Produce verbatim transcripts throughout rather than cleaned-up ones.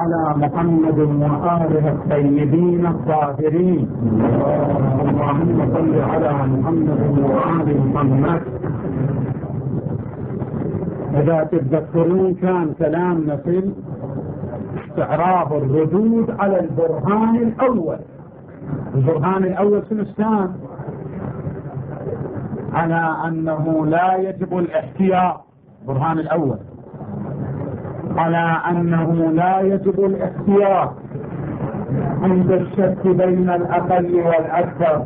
على محمد وآله الطيبين الطاهرين. اللهم صل على محمد وآل محمد. إذا تتذكرون كان كلامنا في استعراض الردود على البرهان الأول. البرهان الأول شنو كان؟ على أنه لا يجب الاحتياط. البرهان الأول على أنه لا يجب الاحتياط عند الشك بين الأقل والأكثر.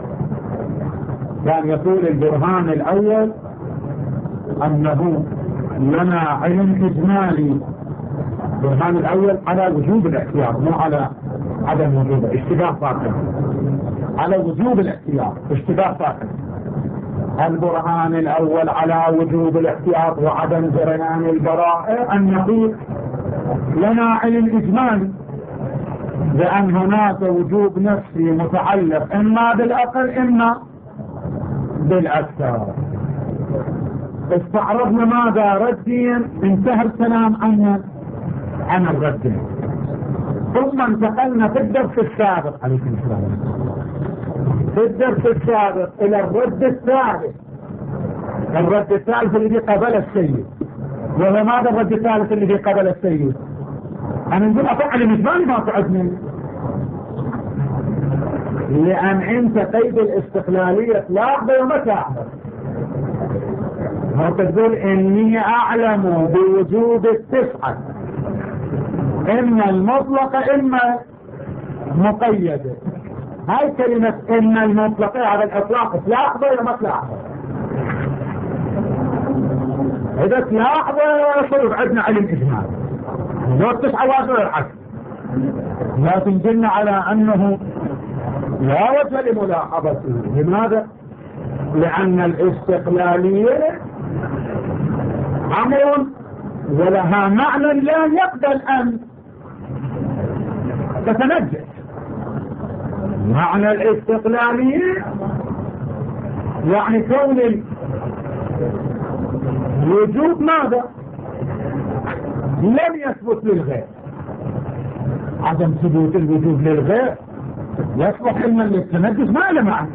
كان يقول البرهان الأول أنه لنا علم إجمالي. البرهان الأول على وجوب الاحتياط مو على عدم وجوبه، اشتباه فاقد. على وجوب الاحتياط اشتباه فاقد. البرهان الأول على وجوب الاحتياط وعدم جريان البراءة أن نقول لنا علم إجمالي لأن هناك وجوب نفسي متعلق إما بالأقل إما بالأكثر. استعرضنا ماذا؟ ردين. انتهى الكلام عن عن الردين، ثم انتقلنا في الدرس السابق عليكم السلام في الدرس السابق الى الرد الثالث. الرد الثالث الذي قبل السيد. وهو ماذا الرد الثالث الذي قبل السيد؟ انا نقول افعل المجمال ما تعدني، لان انت قيد الاستقلالية لاحظة ومتاحظة. هو تقول اني اعلم بوجود التسعة اما المطلقة اما مقيدة. هاي كلمة ان المطلقة على الاطلاق تلاحظة ولا ما تلاحظة؟ اذا تلاحظة يصير عندنا علم اجمال لو التسعة واجب العكس. لكن قلنا على انه لا وجه لملاحظته. لماذا؟ لان الاستقلالية امر ولها معنى لا يقبل ان تتنجس. معنى الاستقلالية يعني كون الوجود ماذا؟ لم يثبت للغير. عدم ثبوت الوجود للغير يصبح علما للتنجس ما له معنى.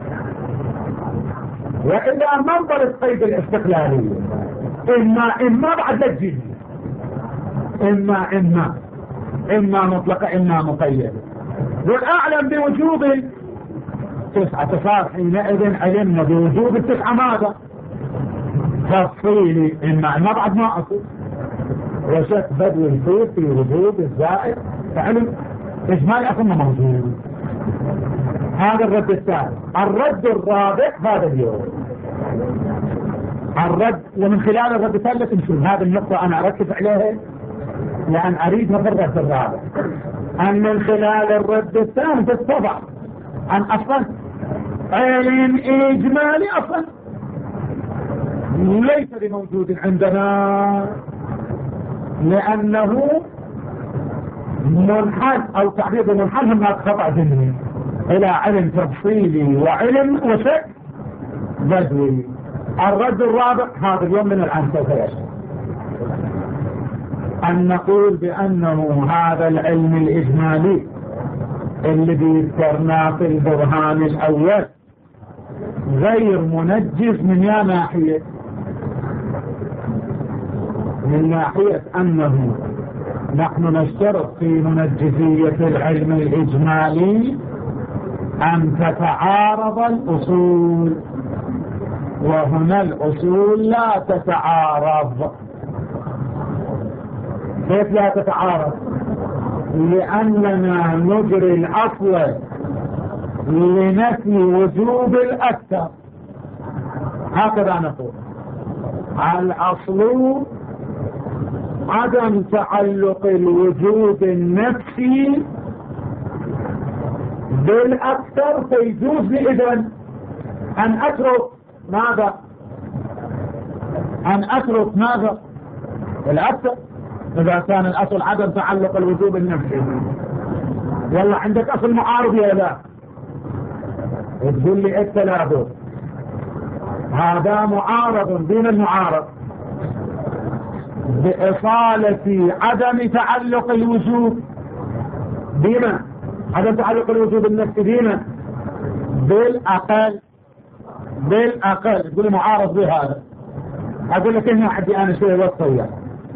وإذا منظرت قيد الاستقلالية إما إما بعد الجزء إما إما إما مطلقة إما مقيدة. والأعلم بوجوب تسعة صار حينئذ علمنا بوجوب التسعة ماذا؟ تفصيلي إما إما بعد ما أصل وشك بدو الفيل في وجوب الزائد فعلم إجمالي أصلا موجود. هذا الرد الثالث. الرد الرابع هذا اليوم الرد، ومن خلال الرد الثالث نشوف هذه النقطة أنا أركز عليها لأن أريد في الرد الرابع أن من خلال الرد الثالث اتضح أن أصلا علم إجمالي أصلا ليس بموجود عندنا، لأنه منحل أو تعريض منحل هناك خطأ ذهني إلى علم تفصيلي وعلم وشك بدوي. الرد الرابع هذا اليوم من الآن سوف يشمل أن نقول بأنه هذا العلم الإجمالي الذي ذكرناه في البرهان الأول غير منجز من يا ناحية؟ من ناحية أنه نحن نشترط في منجزية العلم الإجمالي أن تتعارض الأصول، وهنا الأصول لا تتعارض. كيف لا تتعارض؟ لأننا نجري الأصل لنفي وجوب الأكثر. هكذا نقول الأصل عدم تعلق الوجود النفسي بالأكثر، فيجوز لي إذن أن أترك ماذا؟ أن أترك ماذا؟ الأكثر إذا كان الأصل عدم تعلق الوجود النفسي. يلا عندك أصل معارض يا لا تقول لي التلابس هذا معارض دون المعارض. بإصالة عدم تعلق الوجوب بما عدم تعلق الوجوب النفسي بما بالأقل بالأقل تقول معارض بهذا. أقول لك هنا عندي أنا شوية وقت وياك.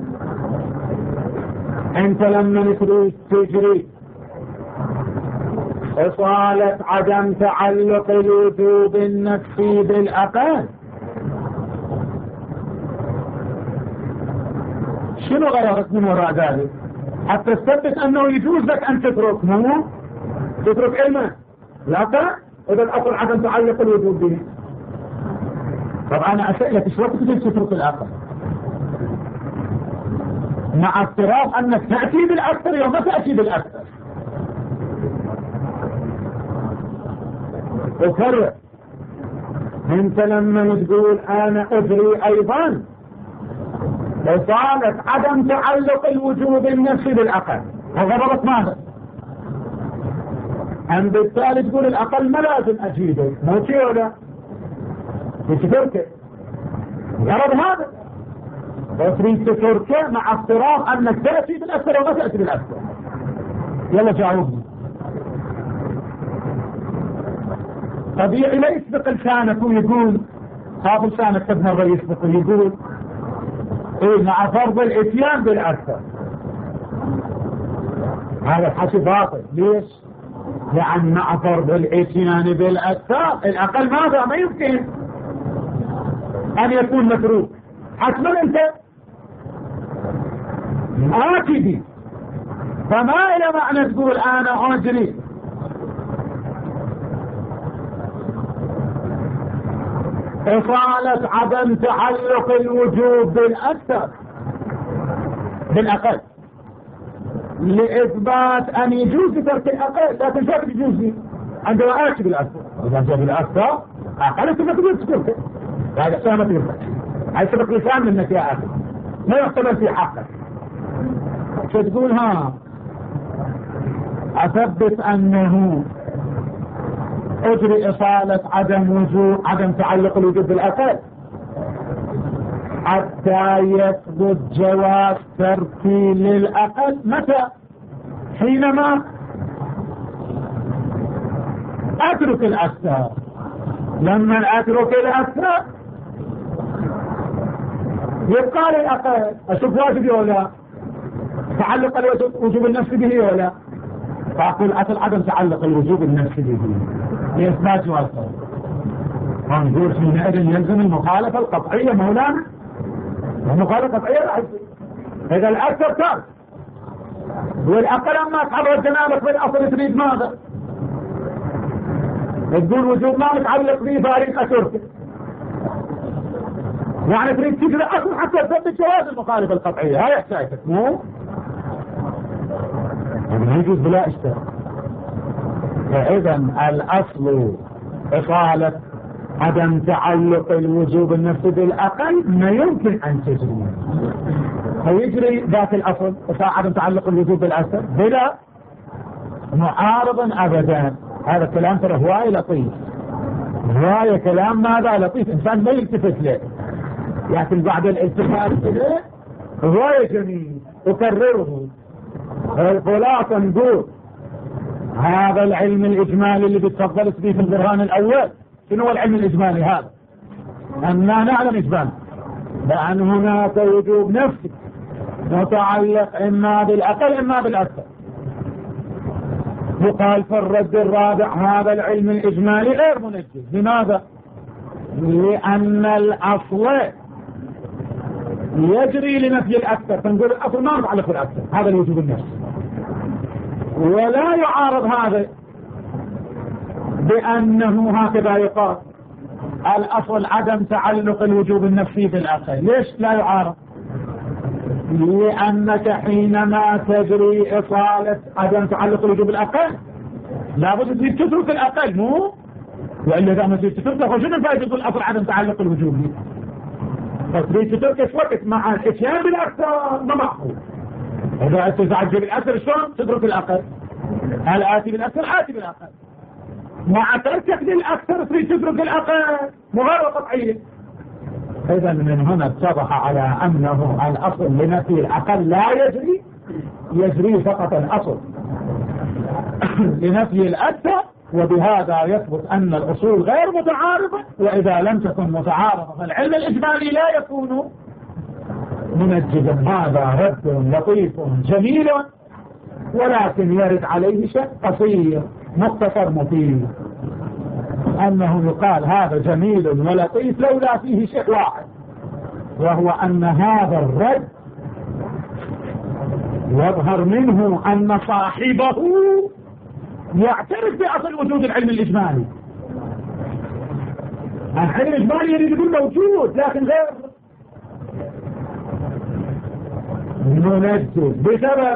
أنت لما تريد تجري إصالة عدم تعلق الوجوب النفسي بالأقل، شنو غرضك من وراء ذلك؟ حتى تثبت أنه يجوز لك أن تترك مو تترك علما الأقل إذا الأصل عدم تعلق الوجوب به. طب أنا أسألك إيش وقت تجب تترك الأقل مع افتراض أنك تأتي بالأكثر وما تأتي بالأكثر؟ وفرق انت لما تقول انا اجري ايضا إصالة عدم تعلق الوجوب النفسي بالاقل، هذا غلط ماذا؟ ام بالتالي تقول الاقل ما لازم اجيبه، مو شيء ولا تتركه، غلط هذا. وتريد تتركه مع افتراض انك تأتي بالاكثر وما تأتي بالاكثر. يلا جاوبني. طبيعي لا يسبق لسانك ويقول هذا لسانك قد مرة يسبق ويقول ايه مع فرض الاتيان بالاكثر، هذا الحكي باطل. ليش؟ لان مع فرض الاتيان بالاكثر الاقل ماذا ما يمكن ان يكون متروك، حتما انت آكدي. فما الى معنى تقول انا اجري إصالة عدم تعلق الوجوب بالأكثر بالأقل لإثبات أن يجوز ترك الأقل، لكن شاك يجوز لي عندما آتي بالأكثر. إذا جاء بالأكثر أقل سبق يجوز ترك، هذا سامة يرفع هاي سبق لسان منك يا أخي ما يحتمل في حقك. شو تقول؟ ها أثبت أنه اجري إصالة عدم وجود عدم تعلق الوجود بالأقل حتى يثبت جواز تركي للأقل. متى؟ حينما أترك الأكثر. لما أترك الأكثر يبقى لي الأقل، أشوف واجبي ولا تعلق الوجوب النفسي به ولا، فأقول أصل عدم تعلق الوجوب النفسي به لإثبات جواز تركه. ونقول حينئذ يلزم المخالفة القطعية مولانا، المخالفة القطعية راح تصير. إذا الأكثر ترك والأقل أما تعرض جنابك بالأصل تريد ماذا؟ تقول وجوب ما متعلق به فاريق أتركه، يعني تريد تجري أصل حتى تثبت جواز المخالفة القطعية. هاي حكايتك مو؟ ما يجوز بلا اشتراك. فإذا الأصل إصالة عدم تعلق الوجوب النفسي بالأقل ما يمكن أن تجري. فيجري ذات الأصل عدم تعلق الوجوب بالأكثر بلا معارض أبدا. هذا الكلام ترى هواية لطيف، هواية كلام ماذا لطيف، إنسان ما يلتفت له، لكن بعد الالتفات له هواية جميل أكرره. الخلاصة نقول هذا العلم الإجمالي اللي بتفضل به في البرهان الأول. شنو هو العلم الإجمالي هذا؟ أننا نعلم إجمال بأن هناك وجوب نفسي متعلق إما بالأقل إما بالأكثر. يقال في الرد الرابع هذا العلم الإجمالي غير منجز. لماذا؟ لأن الأصل يجري لنفي الأكثر، فنقول الأصل ما متعلق بالأكثر، هذا الوجوب النفسي. ولا يعارض هذا بأنه هكذا يقال الأصل عدم تعلق الوجوب النفسي بالأقل. ليش لا يعارض؟ لأنك حينما تجري إصالة عدم تعلق الوجوب بالأقل لابد تريد تترك الأقل مو؟ وإلا إذا ما تريد تترك فشنو الفائدة تقول الأصل عدم تعلق الوجوب؟ فتريد تترك وقت مع الاتيان بالأكثر ما معقول. إذا تزعج بالأكثر شلون تترك الأقل؟ هل آتي بالأكثر؟ آتي بالأقل. مع تركك للأكثر تريد تترك الأقل، مغالبة قطعية. إذا من هنا اتضح على أنه الأصل لنفي الأقل لا يجري، يجري فقط الأصل لنفي الأكثر، وبهذا يثبت أن الأصول غير متعارضة. وإذا لم تكن متعارضة فالعلم الإجمالي لا يكون منجدا. هذا رد لطيف جميل، ولكن يرد عليه شيء قصير مختصر مفيد، أنه يقال هذا جميل ولطيف لولا فيه شيء واحد، وهو أن هذا الرد يظهر منه أن صاحبه يعترف بأصل وجود العلم الإجمالي. العلم الإجمالي يريد يقول موجود لكن غير منجد بسبب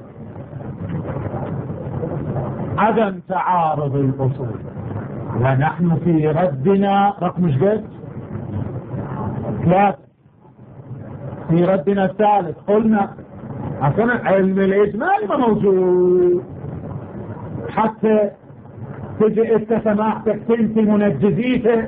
عدم تعارض الأصول. ونحن في ردنا رقم جديد ثلاثة، في ردنا الثالث قلنا أصلا علم الإجمالي ما موجود، حتى تجي إنت سماحتك تنتي منجزيته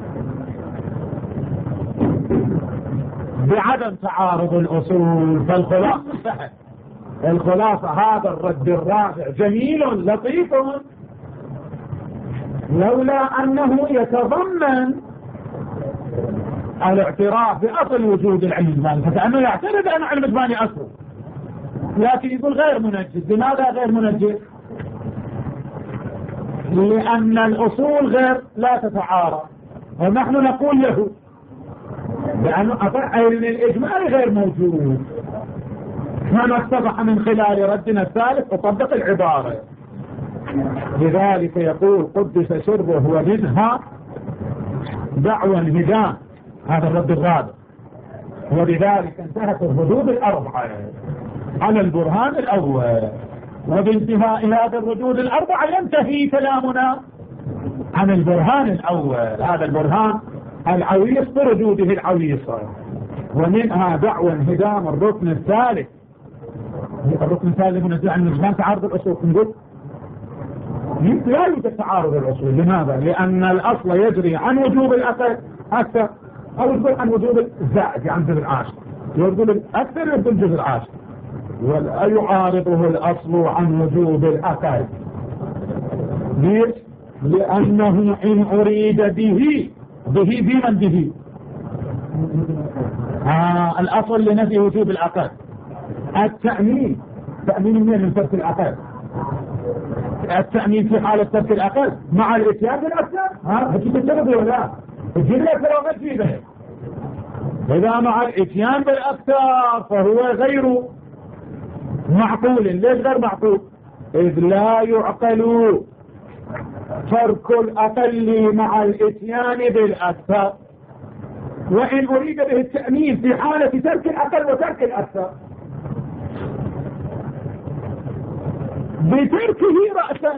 بعدم تعارض الأصول. فالخلاصة سهل، الخلاصة هذا الرد الرابع جميل لطيف لولا أنه يتضمن الاعتراف بأصل وجود العلم الإجمالي، فكأنه يعترف أن العلم الإجمالي أصله، لكن يقول غير منجز. لماذا غير منجز؟ لأن الأصول غير لا تتعارض، ونحن نقول له لأن علم الإجمالي غير موجود. كما اتضح من خلال ردنا الثالث وطبق العبارة. لذلك يقول قدس شربه ومنها دعوى الهدام، هذا الرد الرابع. وبذلك انتهت الردود الأربعة على البرهان الأول، وبانتهاء هذا الردود الأربعة ينتهي كلامنا عن البرهان الأول، هذا البرهان العويص بردوده العويصة. ومنها دعوى انهدام الركن الثالث. الركن الثالث منزل عن الإجمال تعارض الأصول. نقول لا يوجد تعارض الأصول. لماذا؟ لأن الأصل يجري عن وجوب الأكثر أكثر أو يقول عن وجوب الزائد عن جزء العاشر، يقول الأكثر يقول جزء العاشر، ولا يعارضه الأصل عن وجوب الأقل. ليش؟ لأنه إن أريد به به بمن به آه الأصل لنفي وجوب الأقل التأمين. تأمين من من ترك الأقل، التأمين في حالة ترك الأقل مع الاتيان بالأكثر. ها هكذا تتبه ولا تجيب الأكثر وما تجيبه. إذا مع الاتيان بالأكثر فهو غير معقول. ليش غير معقول؟ إذ لا يعقل ترك الأقل مع الاتيان بالأكثر، وإن أريد به التأمين في حالة ترك الأقل وترك الأكثر بتركه رأسا.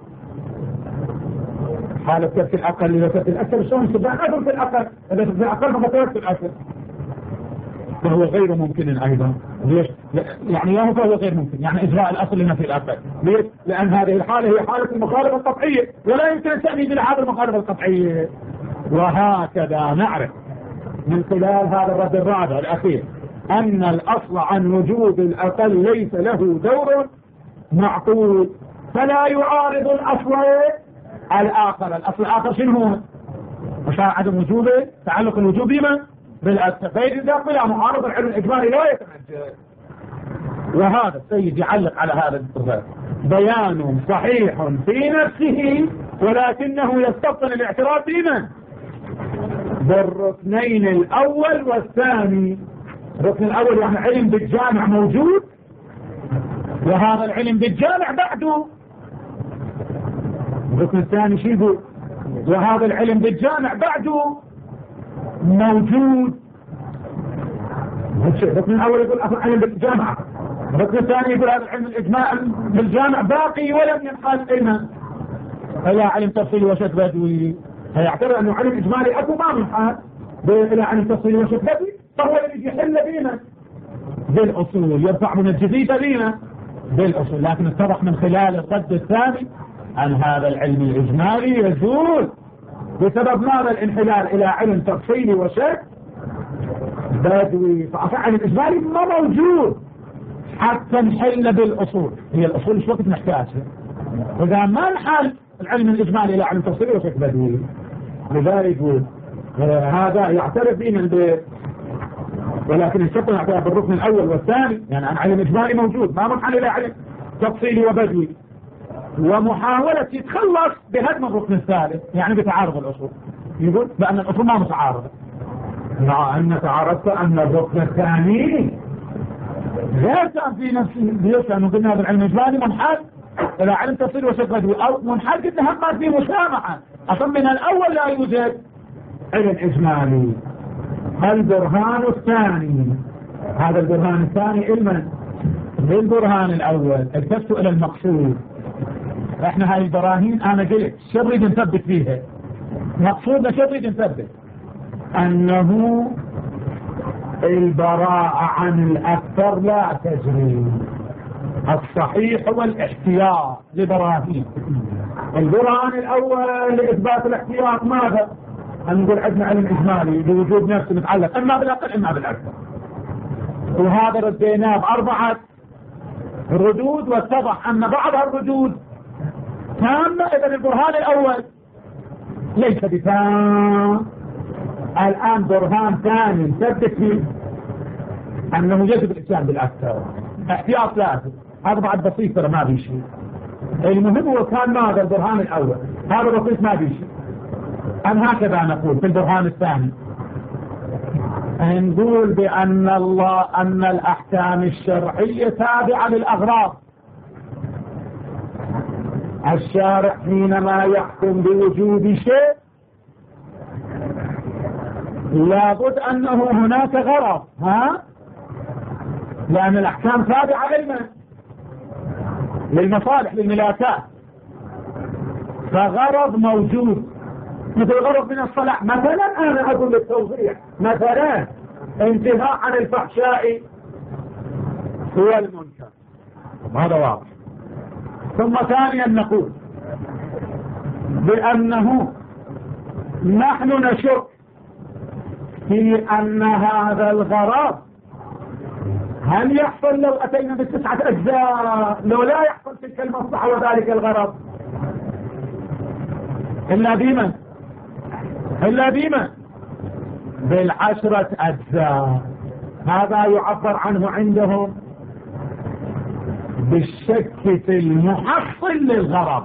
حالة ترك الأقل وترك الأكثر شلون تبقى أثر في الأقل؟ إذا ترك الأقل فما ترك الأكثر فهو غير ممكن أيضا. ليش؟ يعني ياهو فهو غير ممكن، يعني إجراء الأصل لنا في الأقل. ليش؟ لأن هذه الحالة هي حالة المخالفة القطعية، ولا يمكن أن تأمين بلحاظ المخالفة القطعية. وهكذا نعرف من خلال هذا الرد الرابع الأخير أن الأصل عن وجود الأقل ليس له دور معقول، فلا يعارض الأصل الآخر. الأصل الآخر شنو هو؟ مشاع عدم وجوبه، تعلق الوجوب بما بالأكثر، فإذا بلا معارضة العلم الإجمالي لا يتمجد. وهذا السيد يعلق على هذا الاتفاق بيان صحيح في نفسه، ولكنه يستبطن الاعتراف بمن؟ بالركنين الأول والثاني. الركن الأول يعني علم بالجامع موجود، وهذا العلم بالجامع بعده. الركن الثاني شو يقول؟ وهذا العلم بالجامع بعده موجود. الركن الأول يقول أصل علم بالجامع، الركن الثاني يقول هذا العلم الإجماع بالجامع باقي ولم ينقل إلنا إلى علم تفصيلي وشك بدوي. هيعتبر أنه علم إجمالي أكو ما من حال إلى علم تفصيلي وشك بدوي، فهو الذي يحل بينا بالأصول، يرفع من الجديد بينا بالأصول. لكن اتضح من خلال الرد الثاني أن هذا العلم الإجمالي يزول بسبب ماذا؟ الانحلال إلى علم تفصيلي وشك بدوي، فأفعل الإجمالي ما موجود حتى نحل بالأصول. هي الأصول مش وقت نحتاجها، وإذا ما نحل العلم الإجمالي إلى علم تفصيلي وشك بدوي. لذلك يقول هذا يعترف به من البيت، ولكن الشرط يعترف بالركن الأول والثاني، يعني عن علم إجمالي موجود ما منحل إلى علم تفصيلي وبدوي، ومحاولة يتخلص بهدم الركن الثالث يعني بتعارض الأصول. يقول بأن الأصول ما متعارضة، مع أن تعارضت أن الركن الثاني غير كان في نفس ليش؟ لأنه قلنا بالعلم الإجمالي منحل إلى علم تفصيلي وشك بدوي، أو منحل قلنا هم ما في مسامحة أصلا من الأول لا يوجد علم إجمالي. البرهان الثاني، هذا البرهان الثاني علما بالبرهان الأول التفت إلى المقصود. احنا هاي البراهين انا قلت شو نريد نثبت فيها؟ مقصودنا شو نريد نثبت؟ انه البراءة عن الاكثر لا تجري، الصحيح هو الاحتياط لبراهين. البرهان الاول لاثبات الاحتياط ماذا؟ ان نقول عندنا علم اجمالي بوجود نفس متعلق اما بالاقل اما بالاكثر، وهذا رديناه باربعه ردود، واتضح ان بعض الردود تامة. اذا البرهان الاول ليس بتام. الان برهان ثاني نثبت فيه انه يجب الاتيان بالاكثر، احتياط لازم. هذا بعد بسيط ترى ما بيشي. المهم هو كان ماذا البرهان الاول، هذا بسيط ما بيشي. ام هكذا نقول في البرهان الثاني، نقول بان الله ان الاحكام الشرعية تابعة للاغراض. الشارع حينما يحكم بوجود شيء لابد انه هناك غرض، ها؟ لان الاحكام تابعة للمن؟ للمصالح، للملاكات، فغرض موجود. مثل غرض من الصلاة مثلا، انا اقول للتوضيح مثلا انتهاء عن الفحشاء هو المنكر، هذا واضح. ثم ثانيا نقول بأنه نحن نشك في أن هذا الغرض هل يحصل لو أتينا بالتسعة أجزاء، لو لا يحصل تلك المصلحة وذلك الغرض إلا بما إلا بما بالعشرة أجزاء. هذا يعبر عنه عندهم بالشك في المحصل للغرض،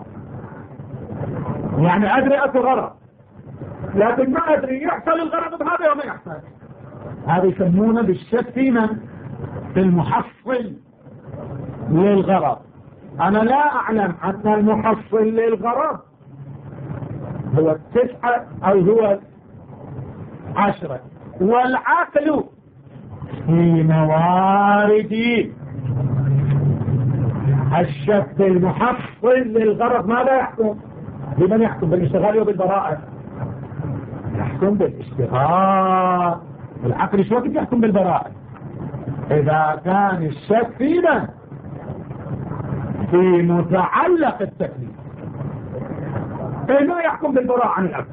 يعني أدري أكو غرض لكن ما أدري يحصل الغرض بهذا وما يحصل. هذا يسمونه بالشك في من؟ في المحصل للغرض. أنا لا أعلم أن المحصل للغرض هو التسعة أو هو عشرة، والعقل في موارد الشك المحصل للغرض ماذا يحكم؟ بمن يحكم؟ بالاشتغال وبالبراءة؟ يحكم بالاشتغال. العقل شو وقت يحكم بالبراءة؟ إذا كان الشك فينا في متعلق التكليف، ما يحكم بالبراءة عن العقل.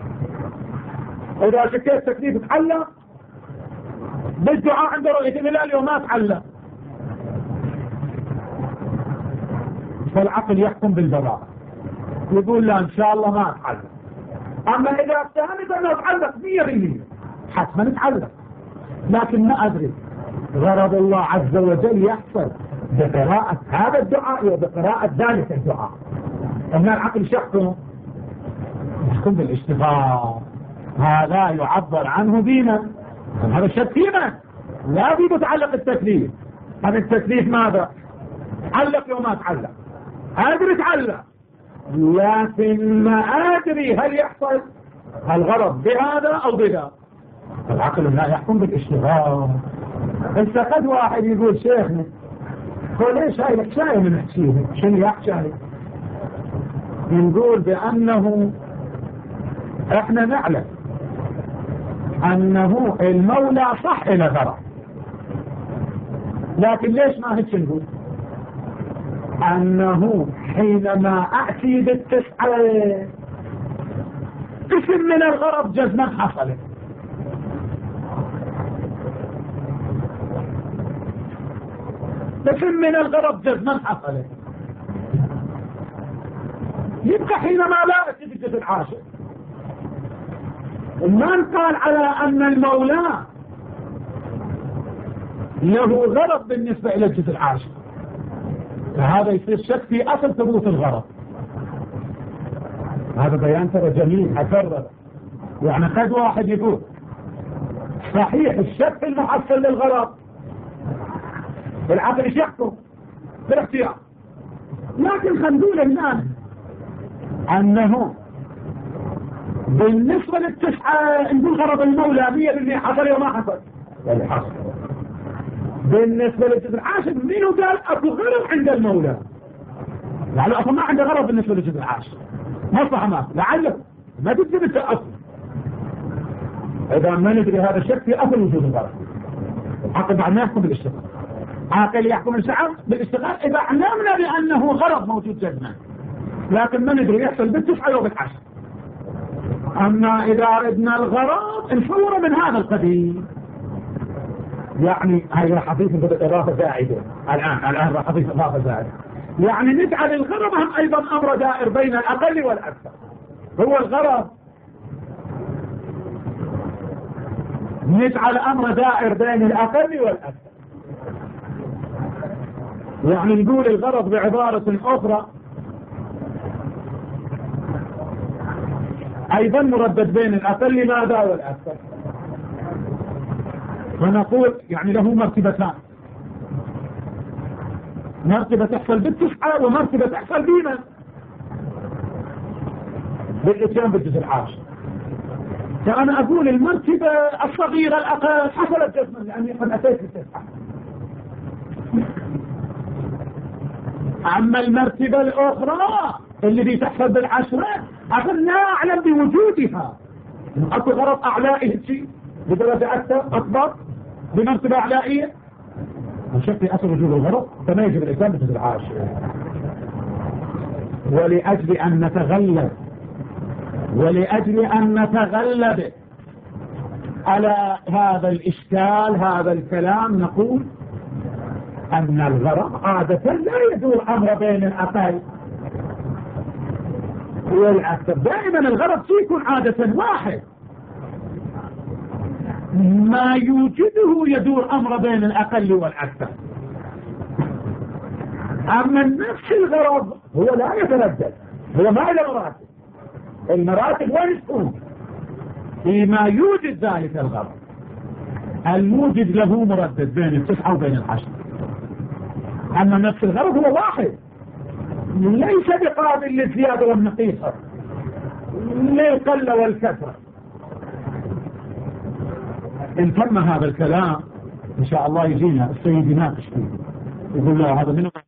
إذا شكيت التكليف تعلق بالدعاء عند رؤية الهلال وما تعلق، فالعقل يحكم بالبراءة، يقول لا إن شاء الله ما تعلق. أما إذا اتهمت أنه تعلق مية بالمية حتما تعلق، لكن ما أدري غرض الله عز وجل يحصل بقراءة هذا الدعاء وبقراءة ذلك الدعاء. أما العقل يحكم يحكم بالاشتغال. هذا يعبر عنه بينا، هذا الشك فينا لا بي متعلق التكليف. هذا التكليف ماذا؟ تعلق وما تعلق، أدري تعلق لكن ما أدري هل يحصل الغرض بهذا أو بذا. العقل لا يحكم بالاشتغال. انت قد واحد يقول شيخنا قول ليش هاي لك شاي من نحكيه شنو يحكي عليك؟ نقول بأنه احنا نعلم أنه المولى صح إلى غرض، لكن ليش ما هيك نقول أنه حينما أأتي بالتسعة قسم من الغرض جزما حصل، فكم من الغرض جزما حصل، يبقى حينما لا أتي بالجزء العاشر. ومن قال على أن المولى له غرض بالنسبة إلى الجزء العاشر، فهذا يصير شك في أصل ثبوت الغرض. هذا بيان ترى جميل أكرر. يعني قد واحد يقول صحيح الشك المحصل للغرض العقل ايش يحكم بالاختيار، لكن خلينا نقول الناس أنه بالنسبة للتسعة نقول غرض المولى مية بالمية حصل وما حصل، يعني حصل. بالنسبة للجزء العاشر منو قال أكو غرض عند المولى؟ يعني أصلا ما عنده غرض بالنسبة للجزء العاشر، مصلحة ما لعله ما تجد انت أصل. إذا ما ندري هذا الشك في أصل وجود الغرض. العقل بعد ما يحكم بالاشتغال، عاقل يحكم بالاشتغال إذا علمنا بأنه غرض موجود جزما، لكن ما ندري يحصل بالتسعة وبالعشر. أما إذا أردنا الغرض نصور من هذا القديم، يعني هاي راح أضيف إضافة زائدة الآن الآن راح أضيف إضافة زائدة، يعني نجعل الغرض هم أيضا أمر دائر بين الأقل والأكثر. هو الغرض نجعل أمر دائر بين الأقل والأكثر، يعني نقول الغرض بعبارة أخرى أيضا مردد بين الأقل ماذا والأكثر. ونقول يعني له مرتبتان، مرتبة تحصل بالتسعة ومرتبة تحصل بما بالاتيان بالجزء العاشر. فأنا أقول المرتبة الصغيرة الأقل حصلت جزما لأني قد أتيت بالتسعة، أما المرتبة الأخرى الذي تحصل بالعشرة أقول لا أعلم بوجودها، أكو غرض أعلائه شيء بدرجة أكثر أكبر بمرتبة أعلائية الشك في أصل وجود الغرض، فما يجب الإسلام بالجزء العاشر. ولأجل أن نتغلب ولأجل أن نتغلب على هذا الإشكال هذا الكلام نقول أن الغرض عادة لا يدور أمر بين الأقل والأكثر، دائما الغرض يكون عادة واحد، ما يوجده يدور أمر بين الأقل والأكثر. أما نفس الغرض هو لا يتردد، هو ما له مراتب، المراتب وين تكون؟ فيما يوجد ذلك الغرض، الموجد له مردد بين التسعة وبين العشر. أما نفس الغرض هو واحد ليس بقابل للزيادة والنقيصة للقلة والكثرة. إن تم هذا الكلام إن شاء الله يجينا السيد يناقش فيه يقول له هذا منه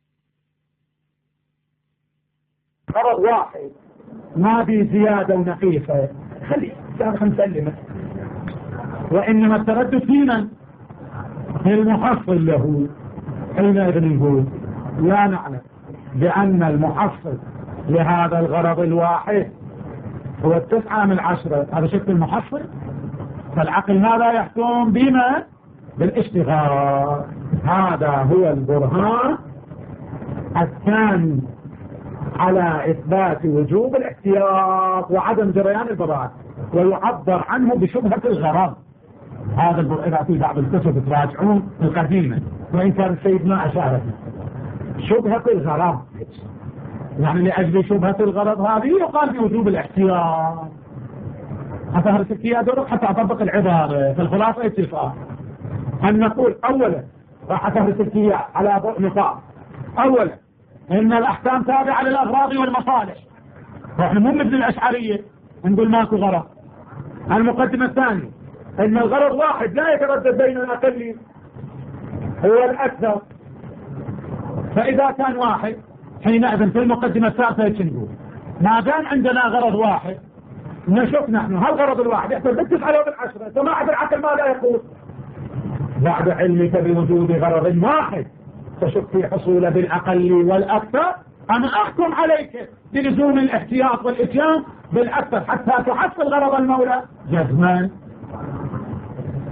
غرض واحد ما في زيادة ونقيصة، خلي سابقا نسلمه. وإنما التردد فينا في المحصل له، حينئذ نقول لا نعلم بأن المحصل لهذا الغرض الواحد هو التسعة من عشرة، هذا شكل المحصل. فالعقل ماذا يحكم بما بالاشتغال. هذا هو البرهان الثاني على إثبات وجوب الاحتياط وعدم جريان البراءة، ويعبر عنه بشبهة الغرض. هذا البرهان في بعض الكتب تراجعون القديمة وإن كان السيد ما أشارك شبهة الغرض، يعني لأجل شبهة الغرض هذه يقال بوجوب الاحتياط. أفهرت فيها دورك حتى أطبق العبارة. في الخلاصة اتفاق أن نقول أولا راح أفهرت فيها على نقاط. أولا إن الأحكام تابعة للأغراض والمصالح، فإحنا مو مثل الأشعرية نقول ماكو غرض. المقدمة الثانية إن الغرض واحد لا يتردد بين الأقل هو الأكثر، فإذا كان واحد حينئذ في المقدمة الثالثة نقول ما دام عندنا غرض واحد نشوف نحن هل غرض الواحد يحصل بالتسعة أو بالعشرة. سماعة العقل ماذا يقول؟ بعد علمك بوجود غرض واحد تشك في حصوله بالأقل والأكثر، أنا أحكم عليك بلزوم الاحتياط والإتيان بالأكثر حتى تحصل غرض المولى جزما.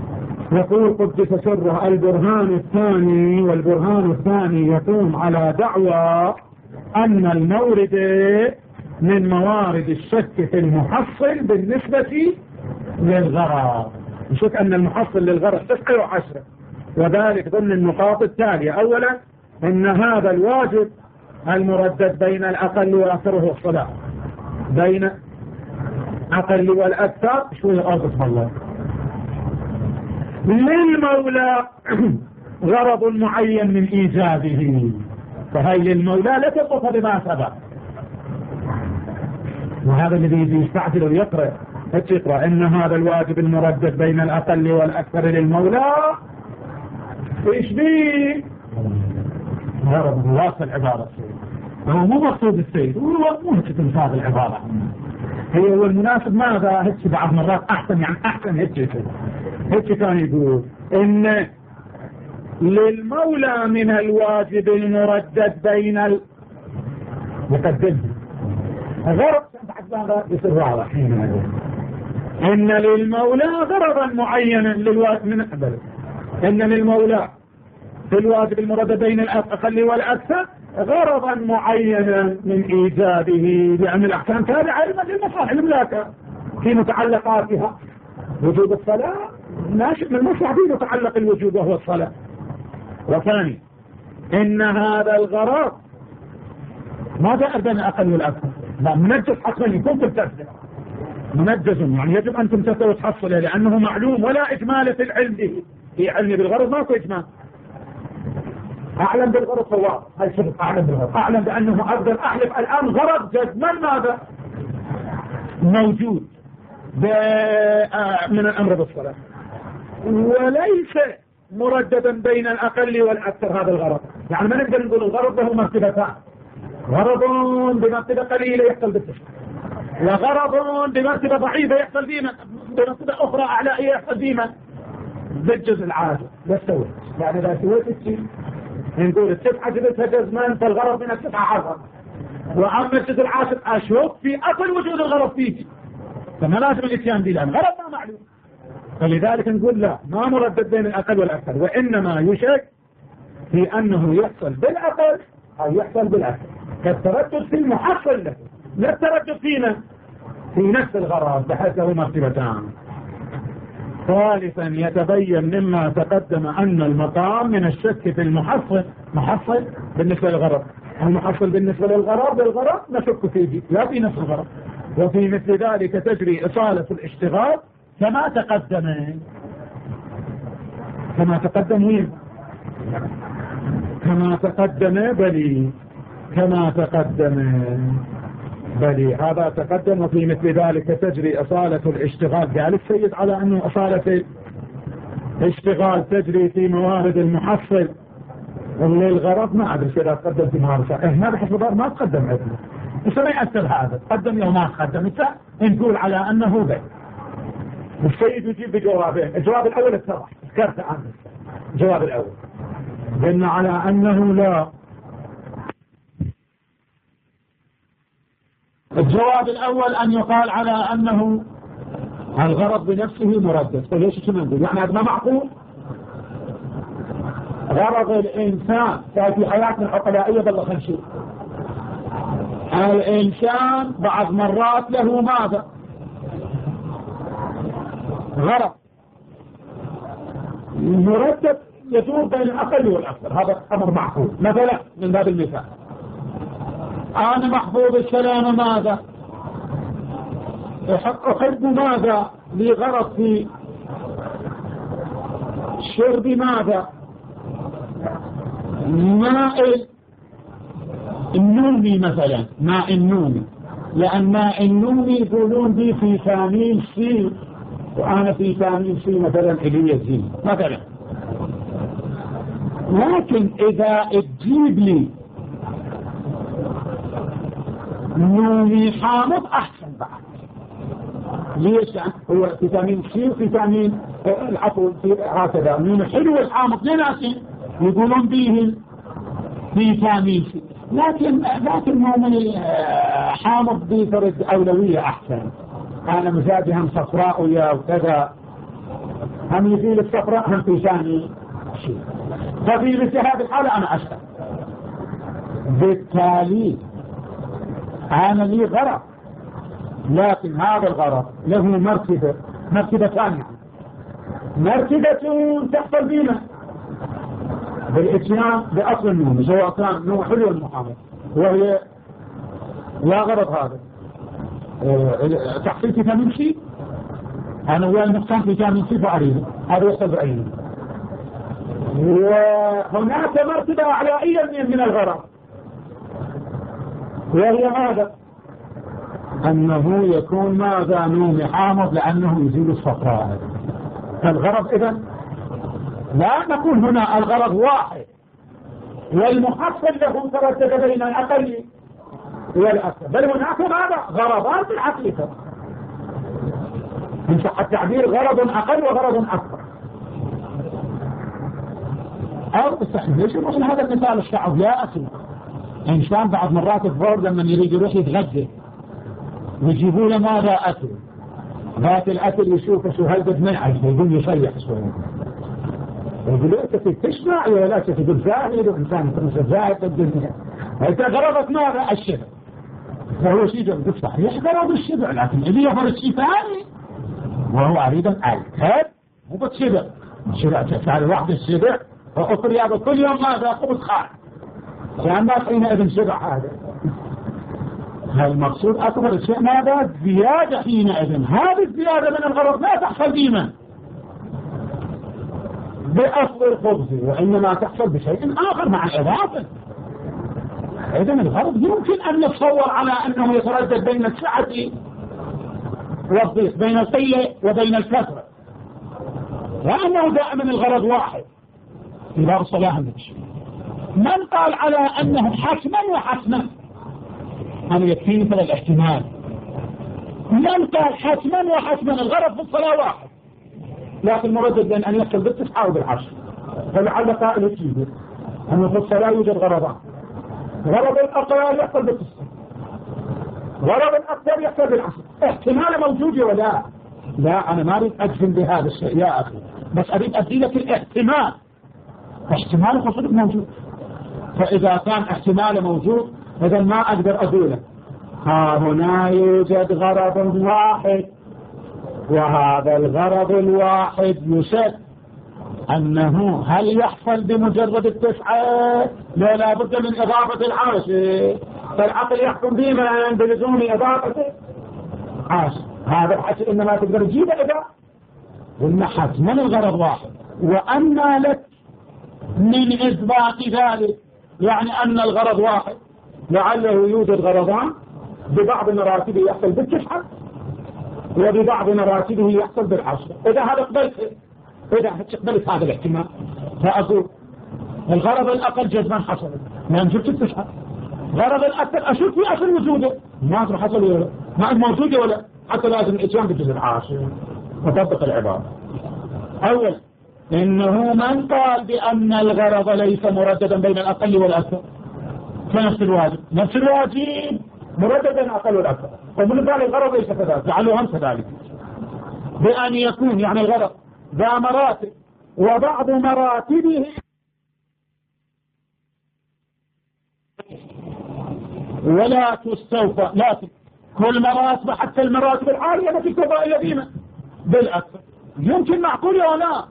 يقول قدس سره البرهان الثاني، والبرهان الثاني يقوم على دعوى أن المورد من موارد الشك في المحصل بالنسبة للغرض. نشوف أن المحصل للغرض تسعة وعشرة، وذلك ضمن النقاط التالية. أولا أن هذا الواجب المردد بين الأقل والأكثر هو الصلاة، بين أقل والأكثر شوية أرض الله للمولى غرض معين من إيجابه، فهي للمولى لا تبقى بما سبق. وهذا الذي يستعجل ويقرأ يقرأ إن هذا الواجب المردد بين الأقل والأكثر للمولى إيش بيه غرض واصل العبارة، هو مو مقصود السيد، هو مو تنفاذ العبارة، هي هو المناسب. ماذا هيك بعض مرات أحسن، يعني أحسن هيك هيك كان يقول إن للمولى من الواجب المردد بين ال يقدمه غرض بعد ماذا يصير واضح إن للمولى غرضا معينا للواجب من قبل، إن للمولى في الواجب المردد بين الأقل والأكثر غرضا معينا من إيجابه، لأن الأحكام تابعة للمصالح الملاكة في متعلقاتها. وجوب الصلاة ناشئ من المصلحة في متعلق الوجوب وهو الصلاة. وثاني إن هذا الغرض ماذا أردنا الأقل والأكثر؟ لا منجز حقا يكون تبتسل منجز، يعني يجب أن تمتثل وتحصله لأنه معلوم ولا إجمال في العلم به. في علم بالغرض ماكو إجمال. أعلم بالغرض صواب، هاي شرط أعلم بالغرض، أعلم بأنه أقدر أحلف الآن غرض جزما ماذا موجود من الأمر بالصلاة، وليس مرددا بين الأقل والأكثر هذا الغرض. يعني ما نقدر نقول الغرض له مرتبتان، غرض بمرتبة قليلة يحصل بالتشكيل، وغرض بمرتبة ضعيفة يحصل بيما، بمرتبة أخرى أعلائية يحصل بيما بالجزء العاجل. لا سويت، يعني لا سويت الشيء نقول التسعة جبتها جزمان فالغرض من التسعة عشر، وأما الجزء العاشر أشوف في أصل وجود الغرض فيه، فما لازم الاتيان به لأن غرض ما معلوم. فلذلك نقول لا، ما مردد بين الأقل والأكثر، وإنما يشك في أنه يحصل بالأقل أو يحصل بالأكثر، كالتردد في المحصل له، لا التردد فينا في نفس الغرض بحيث له مرتبتان. ثالثا يتبين مما تقدم أن المقام من الشك في المحصل، محصل بالنسبة للغرض، المحصل بالنسبة للغرض بالغرض نشك فيه لا في نفس الغرض. وفي مثل ذلك تجري إصالة الاشتغال كما تقدم كما تقدم وين كما تقدم بلي كما تقدم بلي هذا تقدم. وفي مثل ذلك تجري إصالة الاشتغال، قال السيد على أنه إصالة الاشتغال تجري في موارد المحصل للغرض. ما أدري كذا تقدم في موارد إيه ما بحسب ما تقدم عندنا، إيش ما يأثر هذا تقدم يوم ما تقدم، نقول على أنه بي. السيد يجيب بجوابين، الجواب الأول اتضح ذكرت عنه، الجواب الأول قلنا على أنه لا. الجواب الأول أن يقال على أنه الغرض بنفسه مردد. فليش شو نقول يعني هذا ما معقول؟ غرض الإنسان في حياتنا العقلائية بالله خنشي الإنسان بعض مرات له ماذا غرض مردد يدور بين الأقل والأكثر، هذا أمر معقول. مثلا من باب المثال أنا محفوظ السلام ماذا أحب ماذا لغرض في شرب ماذا ماء النومي مثلا، ماء النومي، لأن ماء النومي يقولون دي في ثامين سي وأنا في ثامين سي مثلا إلي زي مثلا. لكن إذا تجيب لي نومي حامض أحسن بعد. ليش؟ هو فيتامين سي وفيتامين العفو هكذا نوم حلو الحامض لناسين يقولون به فيتامين سي، لكن ذات النوم حامض بفرد أولوية أحسن. أنا مزاجها صفراء ويا وكذا هم يزيل الصفراء هم في ثاني شيء. ففي مثل هذه الحالة أنا أشتغل. بالتالي أنا لي غرض، لكن هذا الغرض له مرتبة مرتبة ثانية، مرتبة تحصل بينا بالإتيان بأصل النوم، سواء كان نوم حلو المحاضر وهي لا غرض هذا اه تحصيل فيتامين سي، أنا ويا النقصان فيتامين سي فأريده هذا يحصل بعينه. وهناك مرتبة أعلائية من الغرض وهي هذا أنه يكون ماذا نوم حامض لأنه يزيل الصفراء. فالغرض إذن لا نقول هنا الغرض واحد والمحصل له تردد بين الأقل والأكثر، بل هناك ماذا غرضان في الحقيقة، من صح التعبير غرض أقل وغرض أكثر. أو استحيل ليش مثل هذا المثال الشعب يا أخي، إنسان بعض مرات الظهر لما يريد يروح يتغدى ويجيبوا له ماذا أكل، ذات الأكل يشوفه شو هلبد منعش يقول يصيح شوية، يقول له أنت تسمع ولا تقول زاهد وإنسان تنسى زاهد الدنيا، أنت غرضت ماذا الشبع، فهو شيء يقول صحيح غرض الشبع، لكن اللي يفرد شيء ثاني وهو أريد الكاد مو بالشبع، الشبع تفعل واحد الشبع وأخر يابا كل يوم ماذا خبز خارج كان ما حينئذ شبع. هذا المقصود أكبر شيء ماذا زيادة حينئذ، هذه الزيادة من الغرض لا تحصل ديما بأصل الخبز وإنما تحصل بشيء آخر مع الإضافة. إذن الغرض يمكن أن نتصور على أنه يتردد بين السعة والضيق، بين القلة وبين الكثرة، وأنه دائما الغرض واحد في باب الصلاح النفسي. من قال على أنه حتما وحتما أنا يكفيني فلا الاحتمال، من قال حتما وحتما الغرض في الصلاة واحد لكن مردد بين أن يحصل بالتسعة وبالعشر، فلعل قائل يجيبه أنه في الصلاة يوجد غرضان، غرض الأقل يحصل بالتسعة، غرض الأكثر يحصل بالعشر، احتمال موجود ولا لا؟ أنا ما أريد أجزم بهذا الشيء يا أخي، بس أريد أدي لك الاحتمال، احتمال خصوصا موجود. فإذا كان احتمال موجود إذا ما أقدر أقوله ها هنا يوجد غرض واحد، وهذا الغرض الواحد يشد أنه هل يحصل بمجرد التسعة؟ لا لا بد من إضافة العاشر، فالعقل يحكم بما بلزوم إضافة عاشر، هذا الحشر إنما تقدر تجيبه إذا قلنا حتما الغرض واحد. وأما لك من إثبات ذلك يعني أن الغرض واحد لعله يوجد غرضان ببعض مراتبه يحصل بالتسعة وببعض مراتبه يحصل بالعشرة، إذا هذا قبلت إذا قبلت هذا الاحتمال فأقول الغرض الأقل جذبا حصل ما نجبت التسعة، غرض الأكثر أشوف في أصل وجوده ما أدري حصل ولا ما موجوده ولا، حتى لازم الإتيان بالجزء العاشر وطبق العبارة. أول إنه من قال بأن الغرض ليس مرددا بين الأقل والأكثر فنفس الواجب، نفس الواجب مرددا أقل والأكثر، ومن قال الغرض ليس كذلك جعلوهم كذلك بأن يكون يعني الغرض ذا مراتب وبعض مراتبه ولا تستوفى، لكن كل مراتب حتى المراتب العالية التي تبقى الذين بالأكثر يمكن معقول ولا لا؟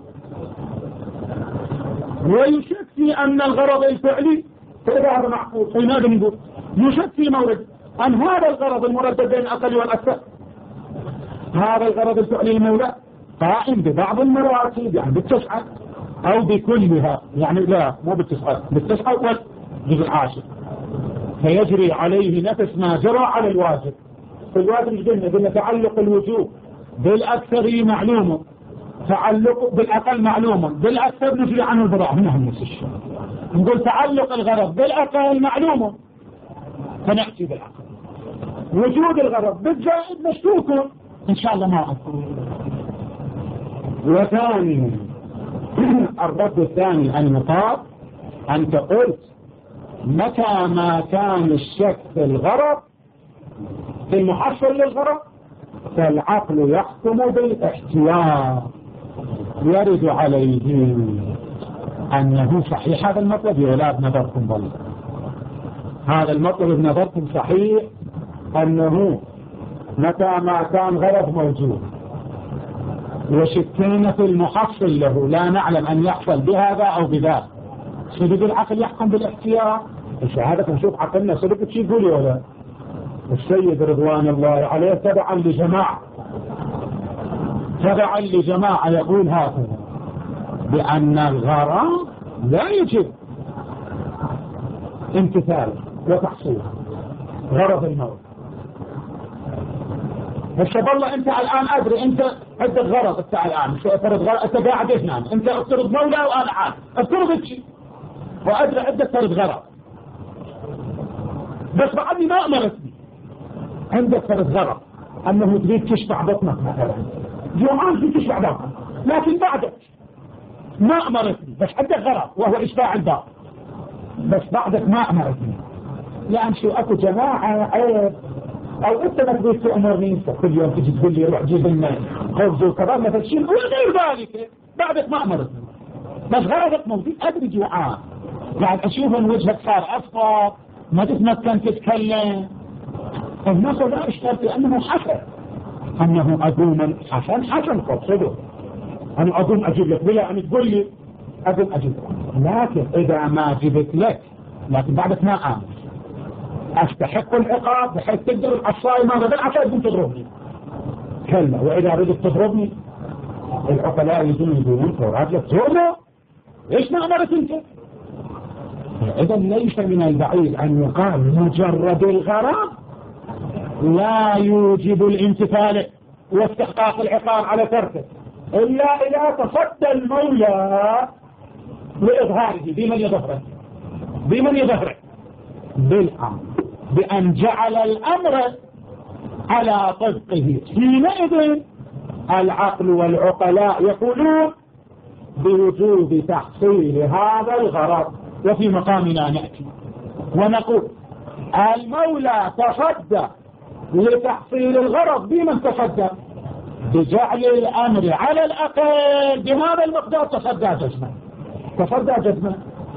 ويشك في أن الغرض الفعلي فإذا هذا معقول فلماذا نقول يشك في مورد أن هذا الغرض المردد بين الأقل والأكثر هذا الغرض الفعلي المولى قائم ببعض المراتب يعني بالتسعة أو بكلها، يعني لا مو بالتسعة بالتسعة والجزء العاشر، فيجري عليه نفس ما جرى على الواجب. الواجب قلنا قلنا تعلق الوجوب بالأكثر معلوم، تعلق بالأقل معلوم، بالأكثر نجري عنه البراء. هنا نفس الشيء نقول تعلق الغرض بالأقل معلوم فنأتي بالأقل، وجود الغرض بالزائد مشكوك إن شاء الله ما أقول. وثاني الرد الثاني المطاب أنت قلت متى ما كان الشك في الغرض في المحصل للغرض فالعقل يحكم بالاحتياط، يرد عليه أنه صحيح هذا المطلب ولا بنظركم ضل؟ هذا المطلب بنظركم صحيح أنه متى ما كان غرض موجود وشكينا في المحصل له لا نعلم أن يحصل بهذا أو بذاك، صدق العقل يحكم بالاختيار. الشهادة نشوف عقلنا صدق شيء يقول ولا؟ السيد رضوان الله عليه تبعا لجماعة تبعا لجماعة يقول هكذا بأن الغرض لا يجب امتثاله وتحصيله، غرض الموت. بس والله انت الان ادري انت عندك غرض، انت الان شو افترض غرض، انت قاعد هنا انت افترض مولى وانا عاد افترض شيء وادري عندك فرض غرض، بس بعدني ما امرتني عندك فرض غرض انه تريد تشبع بطنك مثلا، جوعان في تشبع بطنك، لكن بعدك ما امرتني بس عندك غرض وهو اشباع الباطن، بس بعدك ما امرتني. يعني شو اكو جماعه عيب او انت ما تقول تأمرني انت كل يوم تجي تقول لي روح جيب لنا خبز وكذا مثلا شيء وغير ذلك، بعدك ما امرتني بس غرضك موجود، ادري جوعان يعني اشوف ان وجهك صار اصفر ما تتمكن تتكلم. الناس لا اشترط انه حسن انه اقوم حسن حسن قصده انا اقوم اجيب لك بلا ان تقول لي اقوم اجيب لك، لكن اذا ما جبت لك لكن بعدك ما امر استحق العقاب بحيث تقدر العصاي ماذا بالعصاي تقوم تضربني كلمة، واذا ردت تضربني العقلاء يجون يقولون تورات لك تضربه ايش ما امرت انت؟ اذا ليس من البعيد ان يقال مجرد الغرض لا يوجب الامتثال واستحقاق العقاب على تركه الا اذا تصدى المولى لاظهاره. بمن يظهره؟ بمن يظهره؟ بالامر، بان جعل الامر على طبقه. حينئذ العقل والعقلاء يقولون بوجوب تحصيل هذا الغرض. وفي مقامنا نأتي ونقول المولى تصدى لتحصيل الغرض. بمن تصدى؟ بجعل الامر على الاقل بهذا المقدار تصدى جزما، تصدى جزما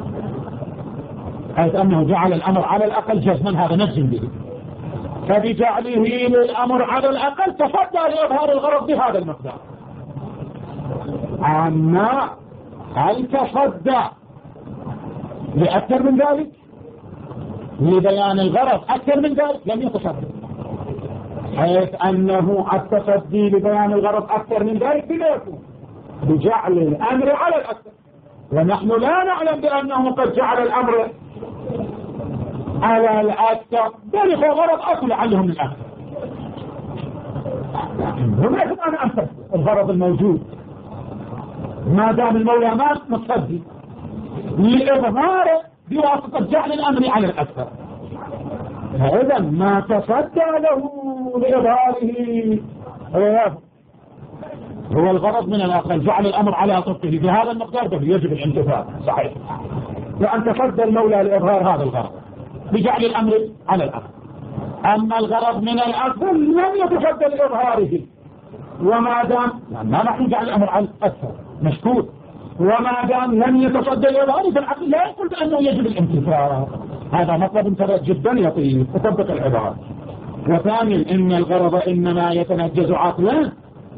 حيث انه جعل الامر على الاقل جزما هذا نجزم به، فبجعله للامر على الاقل تصدى لاظهار الغرض بهذا المقدار. اما هل تصدى لأكثر من ذلك لبيان الغرض أكثر من ذلك؟ لم يتصدى، حيث أنه التصدي لبيان الغرض أكثر من ذلك بلا يكون بجعل الأمر على الأكثر، ونحن لا نعلم بأنه قد جعل الأمر على الأكثر، بل هو غرض أكل عليهم الأكثر. هنا يجب أن أنفذ الغرض الموجود ما دام المولى ما متصدي لإظهاره بواسطة جعل الأمر على الأكثر. فإذا ما تصدى له لإظهاره هو الغرض من الأقل جعل الأمر على طبقه بهذا المقدار به يجب الامتثال صحيح، وأن تصدى المولى لإظهار هذا الغرض بجعل الأمر على الأقل. أما الغرض من الأكثر لم يتصدى لإظهاره، وما دام يعني ما نحن جعل الأمر على الأكثر مشكور، وما دام لم يتصدى لإظهاره فالعقل لا يقول بأنه يجب الامتثال. هذا مطلب ثلاث جدا يطيب تطبق العبارة. وثانيا إن الغرض إنما يتنجز عقلا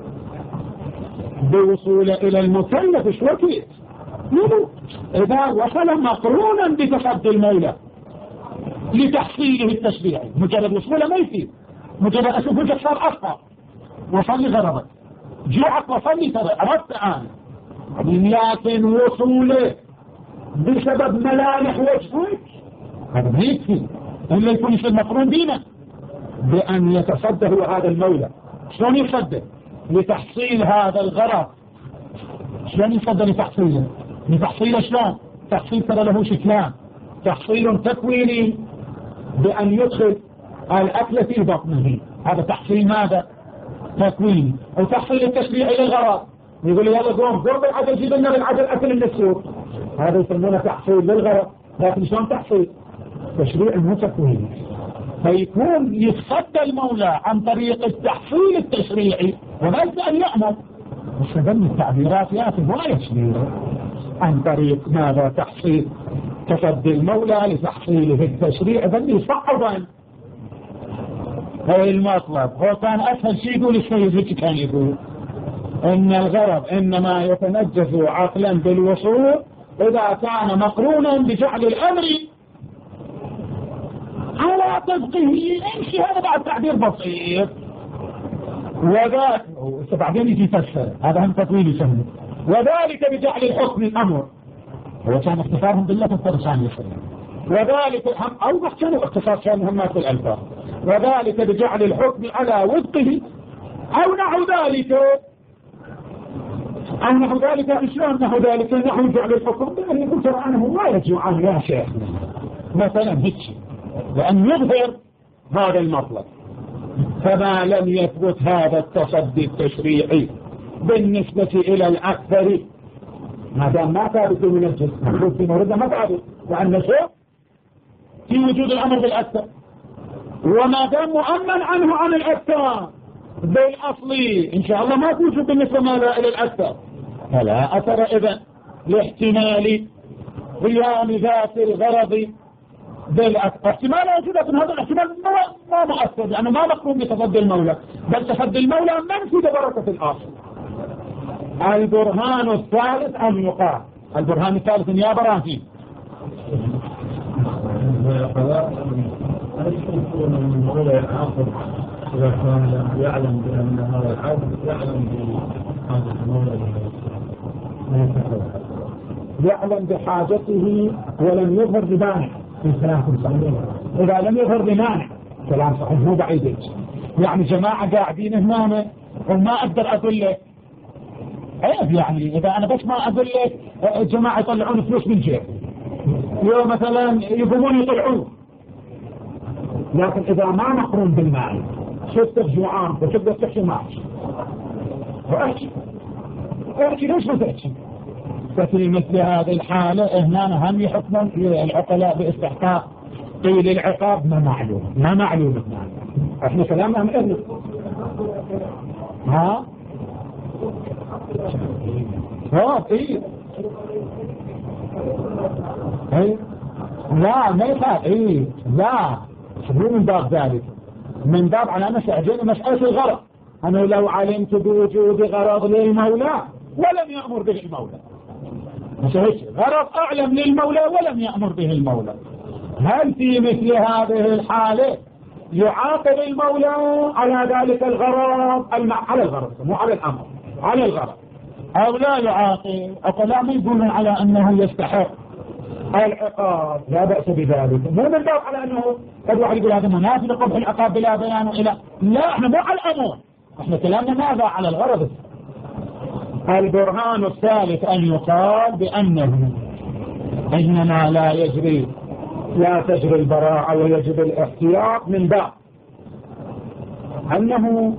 بوصول إلى المكلف شوكيت إذا وصل مقرونا بتصدي المولى لتحصيله التشريعي. مجرد وصوله ما يفيد، مجرد أشوف وجهك صار أصفر وصل لي غرضك جوعك وصل لي ترى أردت أنا، لكن وصوله بسبب ملامح وجهك هذا ما يكفي إلا يكون في المقرون بينا بأن يتصدى هذا المولى. شلون يصدى لتحصيل هذا الغرض؟ شلون يصدى لتحصيله؟ لتحصيله شلون؟ تحصيل ترى له شكلان، تحصيل تكويني بأن يدخل الأكل في بطنه، هذا تحصيل ماذا؟ تكويني. أو تحصيل التشريعي للغرض، يقول لي يلا قوم ضرب العدل جيب لنا بالعدل أكل من السوق، هذا يسمونه تحصيل للغرض. لكن شلون تحصيل؟ تشريع مو تكويني. فيكون يتصدى المولى عن طريق التحصيل التشريعي وليس أن يأمر، استخدم التعبيرات ياتي ولا يشبه عن طريق ماذا؟ تحصيل تصدي المولى لتحصيله التشريع بل صعبا. هو المطلب هو كان أسهل شيء يقول السيد هيك كان يقول إن الغرض إنما يتنجز عقلا بالوصول إذا كان مقرونا بجعل الأمر على طبقه. يمشي هذا بعد تعبير بسيط وذاك بعدين يجي تفسر هذا هم تطويل يسمى وذلك بجعل الحكم الأمر. هو كان اختصارهم بالله الثاني يسمى وذلك هم أوضح كانوا اختصار كان مهمات الألفاظ وذلك بجعل الحكم على وفقه أو نحو ذلك أو نحو ذلك إسلام نحو ذلك نحو جعل الحكم. يعني قلت عنه لا يجوعان يا شيخ مثلا هيك لأن يظهر هذا المطلب. فما لم يثبت هذا التصدي التشريعي بالنسبة إلى الأكثر ما دام ما ثابت من الجنس مخلوق في موردنا ما ثابت وأن شيء في وجود الأمر بالأكثر وما دام مؤمن عنه عن الأكثر بالأصلي إن شاء الله ما توجد بالنسبة ما لا إلى الأكثر فلا أثر إذن لاحتمال قيام ذات الغرض بالأكثر. احتمال يوجد لكن هذا الاحتمال ما مؤثر لأنه ما مقرون بتصدي المولى بل تصدي المولى منفي ببركة الأصل. البرهان الثالث أن يقال البرهان الثالث يا براهين إذا كان يعلم بأن هذا العبد يعلم بحاجة المولى يعلم بحاجته ولم يظهر بمانع إذا لم يظهر بمانع كلام صحيح مو بعيد. يعني جماعة قاعدين هنا وما أقدر أقول لك عيب يعني إذا أنا بس ما أقول لك جماعة يطلعون فلوس من جيب يوم مثلا يقومون يطلعون لكن إذا ما مقرون بالمال شفتك جوعان وتقدر تحكي معك وأحكي أحكي ليش ما تحكي. ففي مثل هذه الحالة هنا هم يحكمون العقلاء باستحقاق قيل العقاب ما معلوم ما معلوم هنا احنا كلامنا مئرنا ها ها ايه ايه لا ما يخاف ايه لا مو من باب ذلك من باب على مسألة مسألة الغرض. أنا لو علمت بوجود غرض للمولى ولم يأمر به المولى غرض أعلم للمولى ولم يأمر به المولى هل في مثل هذه الحالة يعاقب المولى على ذلك الغرض على الغرض مو على الأمر على الغرض أو لا يعاقب أقلا ما يقولون على أنه يستحق العقاب لا بأس بذلك مو من باب على أنه قد واحد يقول هذا منافي لقبح العقاب بلا بيان إلى لا احنا مو على الأمر احنا كلامنا ماذا على الغرض. البرهان الثالث أن يقال بأنه إنما لا يجري لا تجري البراعة ويجب الاحتياط من باب أنه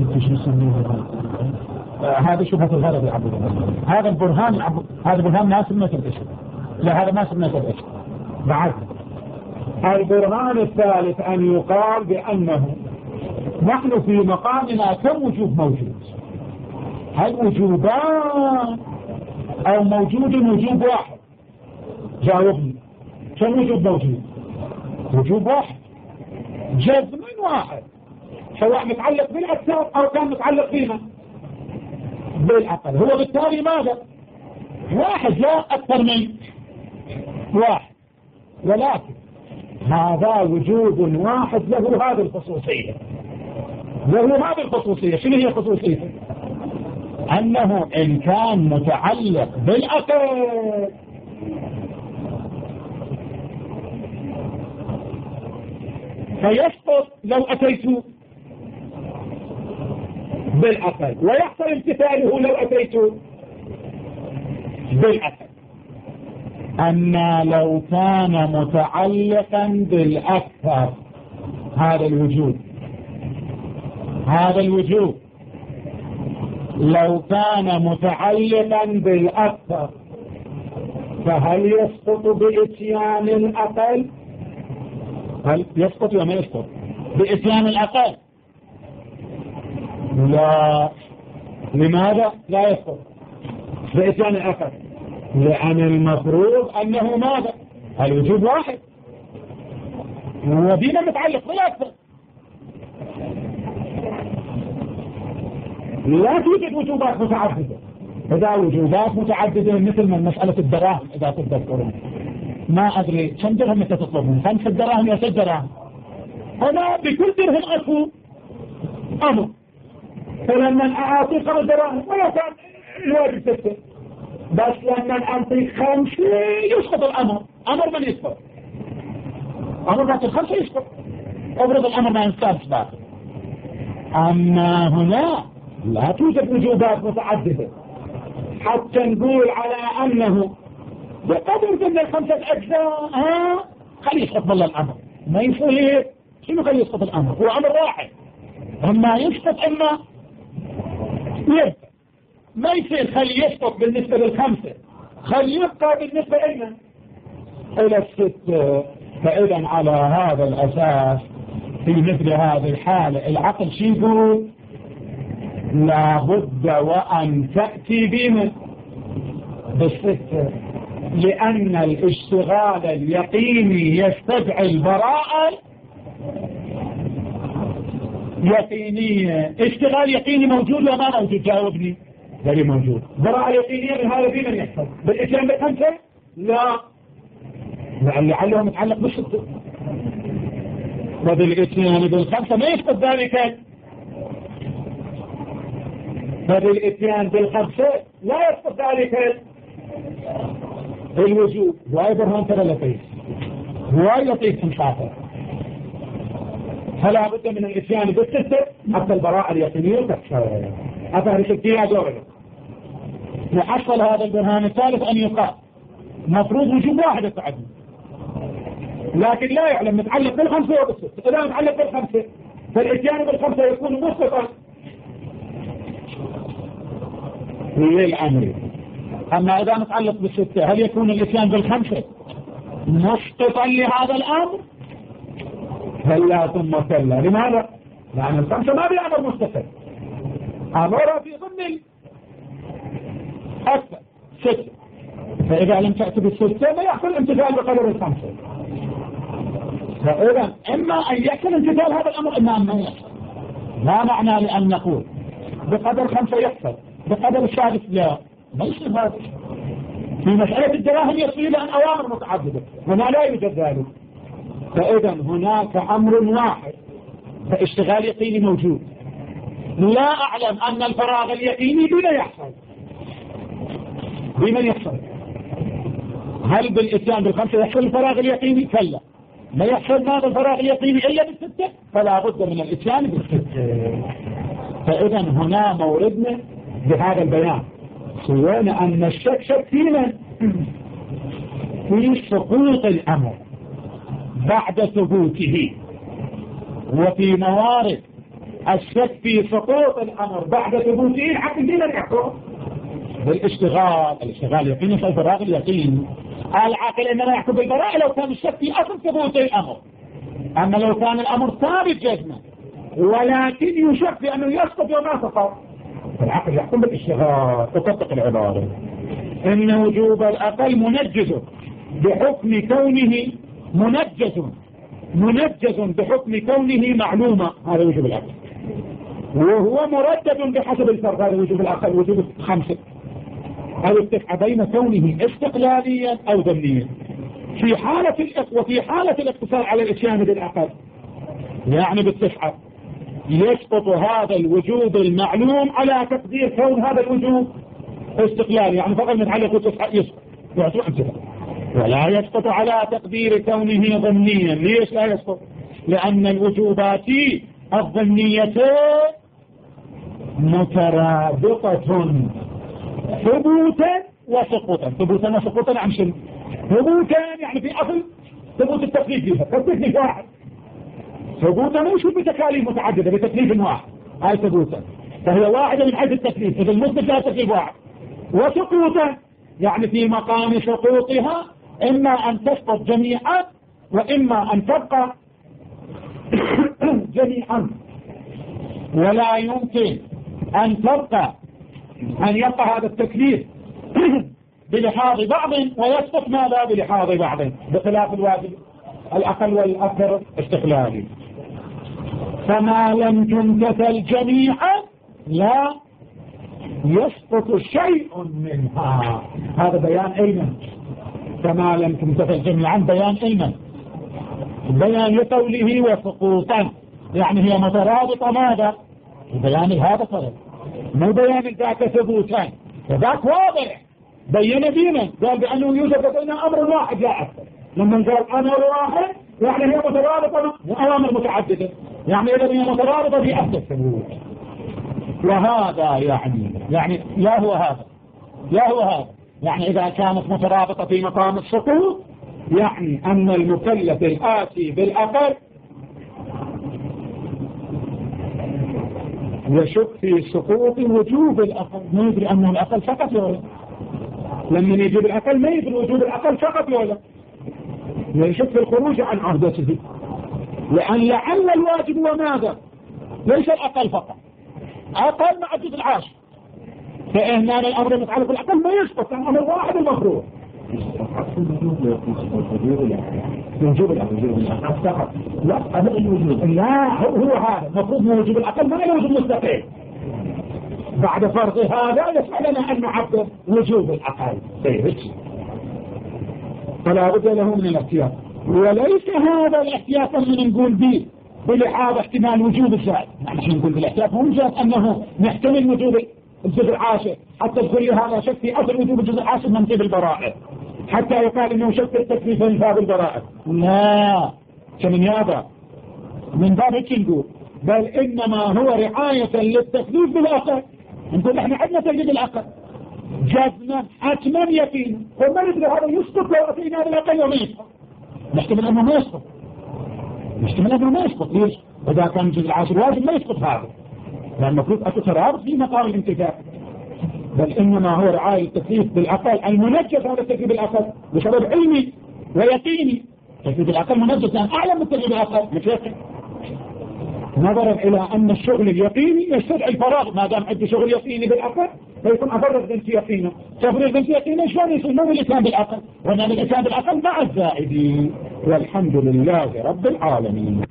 هذا شبهة الغرض يا عبد هذا البرهان هذا برهان ناس ما تبشر لا هذا ما سمنا تبشر بعد. البرهان الثالث أن يقال بأنه نحن في مقامنا كم وجوب موجود هل وجوبان أو موجود وجوب واحد جاوبني كم وجوب موجود وجوب واحد جزم واحد سواء متعلق بالأكثر أو كان متعلق بنا بالأقل هو بالتالي ماذا واحد لا أكثر من واحد ولكن هذا وجود واحد له هذه الخصوصية له هذه الخصوصية. شنو هي خصوصية أنه إن كان متعلق بالأقل فيسقط لو أتيت بالأقل ويحصل امتثاله لو أتيت بالأقل. أما لو كان متعلقا بالأكثر هذا الوجود هذا الوجود لو كان متعلقا بالأكثر فهل يسقط بإتيان الأقل هل يسقط وما يسقط بإتيان الأقل لا لماذا لا يسقط بإتيان الأقل؟ لأن المفروض أنه ماذا؟ الوجود واحد وبما متعلق بالأكثر. لا توجد وجوبات متعددة. إذا وجوبات متعددة مثل من مسألة الدراهم إذا تذكرون، ما أدري كم درهم متى تطلبون، خمسة دراهم يا ست دراهم، هنا بكل درهم أكو أمر، فلما أعطي خمس دراهم ولا كان الواجب ستة، بس لما أعطي خمسة يسقط الأمر. أمر من يسقط؟ أمر ذات الخمسة يسقط، أفرض الأمر ما ينسابش باقي. أما هنا لا توجد وجوبات متعددة حتى نقول على أنه بقدر من الخمسة أجزاء ها خلي يسقط بالله الأمر. ما يصير شنو خلي يسقط الأمر؟ هو أمر واحد، أما يسقط إما يبقى. ما يصير خلي يسقط بالنسبة للخمسة، خلي يبقى بالنسبة لنا إلى الستة. فإذا على هذا الأساس في مثل هذه الحالة العقل شي يقول؟ لابد وأن تأتي بمن؟ بالستة، لأن الاشتغال اليقيني يستدعي البراءة يقينية. اشتغال يقيني موجود ولا ما موجود؟ جاوبني. غير موجود. براءة يقينية من هذا بمن يحصل؟ بالإتيان بالخمسة؟ لا، لعله متعلق بالستة، وبالإتيان بالخمسة ما يثبت ذلك. فبالإتيان بالخمسة لا يثبت ذلك الوجود. هواي برهان ترى لطيف، هواي لطيف مشاطر، فلا بد من الإتيان بالستة حتى البراءة اليقينية تكفر. أفهرش الكيا دورنا نحصل هذا البرهان الثالث أن يقال مفروض وجود واحد التعدد، لكن لا يعلم متعلق بالخمسة وبالستة. إذا متعلق بالخمسة فالإتيان بالخمسة يكون مسقطا للأمر. أما إذا متعلق بالستة هل يكون الإتيان بالخمسة مسقطا لهذا الأمر؟ هلا ثم كلا. لماذا؟ لأن الخمسة ما بأمر مستقل، أمر في ضمن أكثر ستة، فإذا لم تأتي بالستة ما يحصل امتثال بقدر الخمسة. فإذا إما أن يحصل امتثال هذا الأمر إما أن ما يحصل. لا معنى لأن نقول بقدر خمسة يحصل بقدر السادس لا، ما يصير هذا. في مسألة الدراهم يصير لأن أوامر متعددة، هنا لا يوجد ذلك. فإذا هناك أمر واحد فاشتغال يقيني موجود. لا أعلم أن الفراغ اليقيني بما يحصل. بمن يحصل؟ هل بالإتيان بالخمسة يحصل الفراغ اليقيني؟ كلا، ما يحصل هذا الفراغ اليقيني إلا بالستة، فلا بد من الإتيان بالستة. فإذا هنا موردنا بهذا البيان سوينا أن الشك شك فينا في سقوط الأمر بعد ثبوته، وفي موارد الشك في سقوط الأمر بعد ثبوته العقل دين الحكم بالاشتغال. الاشتغال يقيني في الفراغ اليقيني. العقل إنما يحكم بالبراءة لو كان الشك في أصل ثبوت الأمر، أما لو كان الأمر ثابت جزما ولكن يشك بأنه يسقط وما سقط العقل يحكم بالاشتغال. تطبق العبارة إن وجوب الأقل منجز بحكم كونه منجز منجز بحكم كونه معلومة، هذا وجوب الأقل، وهو مردد بحسب الفرق. هذا وجوب الأقل وجوب خمسة، أو التفعى بين كونه استقلاليا أو ضمنيا. في حالة وفي حالة الاقتصار على الإتيان بالأقل يعني بالتفعى يسقط هذا الوجوب المعلوم على تقدير كون هذا الوجوب استقلالي، يعني فقط متعلق بالتفعى يسقط يعطوا امتثال، ولا يسقط على تقدير كونه ضمنيا. ليش لا يسقط؟ لأن الوجوبات الضمنية مترابطة ثبوتا وسقوطا. ثبوتا وسقوطا عن شنو؟ ثبوتا يعني في أصل ثبوت التكليف فيها، فالتكليف واحد. ثبوتا مش بتكاليف متعددة بتكليف واحد، هاي ثبوتا فهي واحدة من حيث التكليف، إذا المثبت لها تكليف واحد. وسقوطا يعني في مقام سقوطها إما أن تسقط جميعا وإما أن تبقى جميعا، ولا يمكن أن تبقى أن يبقى هذا التكليف بلحاظ بعض ويسقط ما لا بلحاظ بعض، بخلاف الواجب الأقل والأكثر استقلالي. فما لم تمتثل جميعا لا يسقط شيء منها. هذا بيان علم. فما لم تمتثل جميعا بيان علم، بيان لقوله وسقوطا، يعني هي مترابطة ماذا؟ بيان هذا فرق، مو بيان ذاك ثبوتا. فذاك واضح بين دينا، قال بأنه يوجد بين أمر واحد لا أكثر. لما قال أمر واحد يعني هي مترابطة وأوامر متعددة، يعني إذا هي مترابطة في أحد الثبوت. وهذا يعني يعني لا هو هذا لا هو هذا يعني إذا كانت مترابطة في مقام السقوط يعني أن المكلف الآتي بالأقل يشك في سقوط وجوب الأقل، ما يدري أنه الأقل فقط ولا لما يجيب الأقل ما يدري وجوب الأقل فقط ولا يشك في الخروج عن عهدته، لأن لعل الواجب وماذا ليس الأقل فقط، أقل مع الجزء العاشر، فإهمال الأمر المتعلق بالأقل ما يسقط عن أمر واحد المفروض وجوب الأقل فقط. لا لا هو هذا المفروض من وجوب الأقل ما له وجوب مستقيم. بعد فرض هذا يسألنا أن نعبر وجوب الأقل، فلا بد له من الاحتياط، وليس هذا الاحتياط من نقول به بلحاظ احتمال وجوب الزائد. يعني شو نقول بالاحتياط؟ مو مجرد أنه نحتمل وجوب الجزء العاشر حتى تقول لي هذا شك في أصل وجوب الجزء العاشر من طيب البرائع حتى يقال إنه شك التكليف من باب البرائع. لا، كمن هذا من باب هيك نقول، بل إنما هو رعاية للتكليف بالأقل. نقول إحنا عندنا تكليف بالأقل جزما حتما يقينا، وما ندري هذا يسقط لو أتينا بالأقل وما يسقط، نحتمل أنه ما يسقط نحتمل أنه ما يسقط. ليش؟ إذا كان الجزء العاشر واجب ما يسقط هذا، لأن المفروض أتترابط في مقام الانتفاع. بل إنما هو رعاية التكليف بالأقل المنجز هذا التكليف بالأقل بسبب علمي ويقيني. التكليف بالأقل منجز لأن أعلم من التكليف بالأقل متيقن، نظرا إلى أن الشغل اليقيني يستدعي الفراغ. ما دام عندي شغل يقيني بالأقل فيكون أفرغ بنت يقينه، تفرغ بنت يقينه شلون يصير؟ مو بالإتيان بالأقل، وأنا بالإتيان بالأقل مع الزائدين. والحمد لله رب العالمين.